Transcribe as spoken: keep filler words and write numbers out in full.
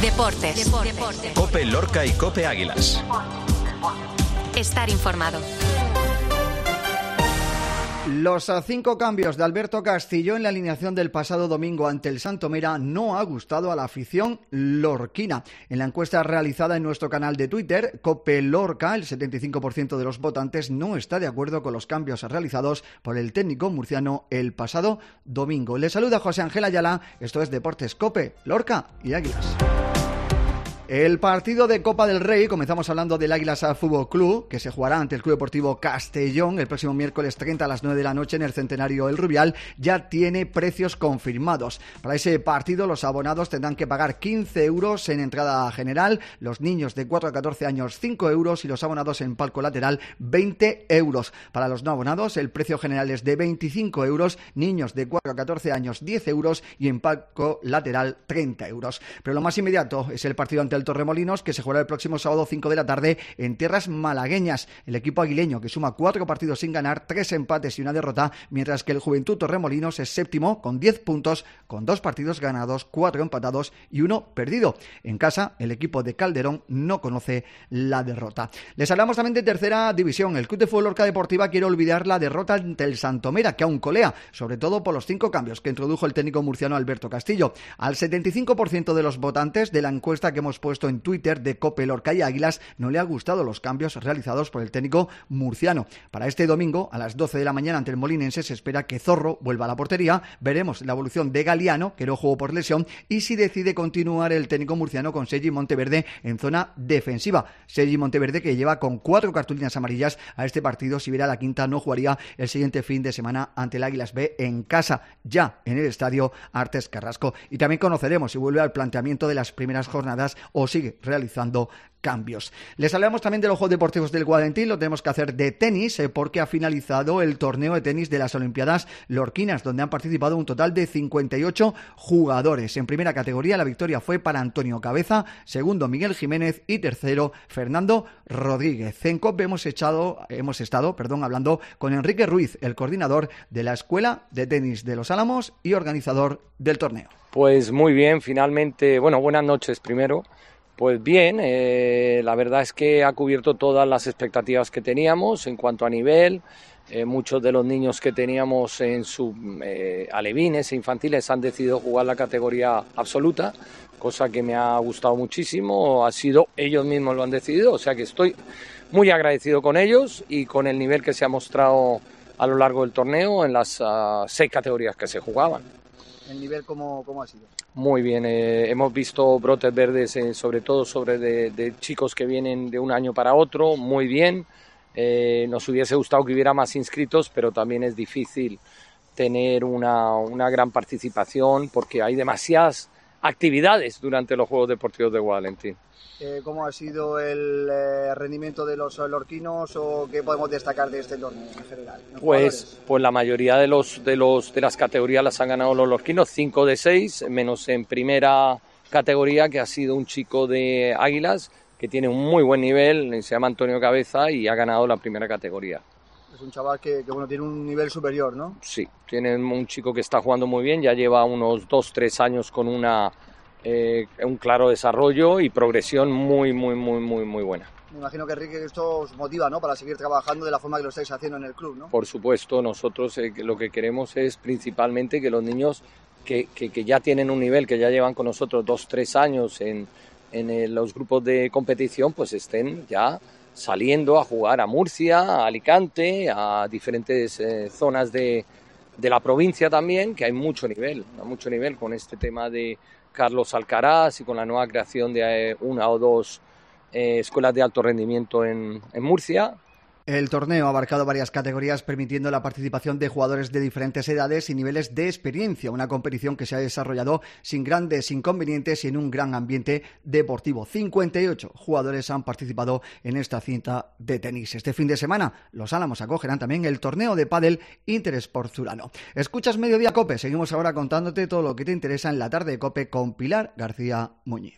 Deportes. Deportes. COPE Lorca y COPE Águilas. Estar informado. Los cinco cambios de Alberto Castillo en la alineación del pasado domingo ante el Santomera no ha gustado a la afición lorquina. En la encuesta realizada en nuestro canal de Twitter, COPE Lorca, el setenta y cinco por ciento de los votantes no está de acuerdo con los cambios realizados por el técnico murciano el pasado domingo. Le saluda José Ángel Ayala, esto es Deportes COPE, Lorca y Águilas. El partido de Copa del Rey, comenzamos hablando del Águilas Fútbol Club, que se jugará ante el Club Deportivo Castellón el próximo miércoles treinta a las nueve de la noche en el Centenario El Rubial, ya tiene precios confirmados. Para ese partido los abonados tendrán que pagar quince euros en entrada general, los niños de cuatro a catorce años cinco euros y los abonados en palco lateral veinte euros. Para los no abonados el precio general es de veinticinco euros, niños de cuatro a catorce años diez euros y en palco lateral treinta euros. Pero lo más inmediato es el partido ante el Torremolinos, que se jugará el próximo sábado cinco de la tarde en tierras malagueñas. El equipo aguileño, que suma cuatro partidos sin ganar, tres empates y una derrota, mientras que el Juventud Torremolinos es séptimo con diez puntos, con dos partidos ganados, cuatro empatados y uno perdido. En casa, el equipo de Calderón no conoce la derrota. Les hablamos también de tercera división. El Club de Fútbol Lorca Deportiva quiere olvidar la derrota ante el Santomera, que aún colea, sobre todo por los cinco cambios que introdujo el técnico murciano Alberto Castillo. Al setenta y cinco por ciento de los votantes de la encuesta que hemos puesto en Twitter de COPE Lorca y Águilas no le ha gustado los cambios realizados por el técnico murciano. Para este domingo, a las doce de la mañana ante el Molinense, se espera que Zorro vuelva a la portería. Veremos la evolución de Galiano, que no jugó por lesión, y si decide continuar el técnico murciano con Sergi Monteverde en zona defensiva. Sergi Monteverde, que lleva con cuatro cartulinas amarillas a este partido, si viera la quinta no jugaría el siguiente fin de semana ante el Águilas B en casa, ya en el estadio Artes Carrasco. Y también conoceremos si vuelve al planteamiento de las primeras jornadas o sigue realizando cambios. Les hablamos también de los Juegos Deportivos del Guadentín, lo tenemos que hacer de tenis, eh, porque ha finalizado el torneo de tenis de las Olimpiadas Lorquinas, donde han participado un total de cincuenta y ocho jugadores. En primera categoría la victoria fue para Antonio Cabeza, segundo Miguel Jiménez y tercero Fernando Rodríguez. En COPE hemos, echado, hemos estado perdón, hablando con Enrique Ruiz, el coordinador de la Escuela de Tenis de Los Álamos y organizador del torneo. Pues muy bien, finalmente, bueno, buenas noches primero. Pues bien, eh, la verdad es que ha cubierto todas las expectativas que teníamos en cuanto a nivel. Eh, muchos de los niños que teníamos en sus eh, alevines e infantiles han decidido jugar la categoría absoluta, cosa que me ha gustado muchísimo. Ha sido ellos mismos lo han decidido, o sea que estoy muy agradecido con ellos y con el nivel que se ha mostrado a lo largo del torneo en las uh, seis categorías que se jugaban. ¿El nivel cómo, cómo ha sido? Muy bien, eh, hemos visto brotes verdes, eh, sobre todo sobre de, de chicos que vienen de un año para otro, muy bien. Eh, nos hubiese gustado que hubiera más inscritos, pero también es difícil tener una, una gran participación porque hay demasiadas actividades durante los Juegos Deportivos de Guadalentín. Eh, ¿Cómo ha sido el eh, rendimiento de los lorquinos o qué podemos destacar de este torneo en general? ¿En pues, pues la mayoría de los de los de las categorías las han ganado los lorquinos, cinco de seis, menos en primera categoría, que ha sido un chico de Águilas que tiene un muy buen nivel, se llama Antonio Cabeza y ha ganado la primera categoría. Es un chaval que, que bueno, tiene un nivel superior, ¿no? Sí, tiene un chico que está jugando muy bien, ya lleva unos dos, tres años con una eh, un claro desarrollo y progresión muy, muy, muy, muy, muy buena. Me imagino que Enrique esto os motiva, ¿no?, para seguir trabajando de la forma que lo estáis haciendo en el club, ¿no? Por supuesto, nosotros eh, lo que queremos es principalmente que los niños que, que, que ya tienen un nivel, que ya llevan con nosotros dos, tres años en, en el, los grupos de competición, pues estén ya saliendo a jugar a Murcia, a Alicante, a diferentes eh, zonas de, de la provincia también, que hay mucho nivel, hay mucho nivel con este tema de Carlos Alcaraz y con la nueva creación de eh, una o dos eh, escuelas de alto rendimiento en, en Murcia. El torneo ha abarcado varias categorías, permitiendo la participación de jugadores de diferentes edades y niveles de experiencia, una competición que se ha desarrollado sin grandes inconvenientes y en un gran ambiente deportivo. cincuenta y ocho jugadores han participado en esta cinta de tenis. Este fin de semana los Álamos acogerán también el torneo de pádel Intersport Zurano. Escuchas Mediodía COPE, seguimos ahora contándote todo lo que te interesa en la tarde de COPE con Pilar García Muñiz.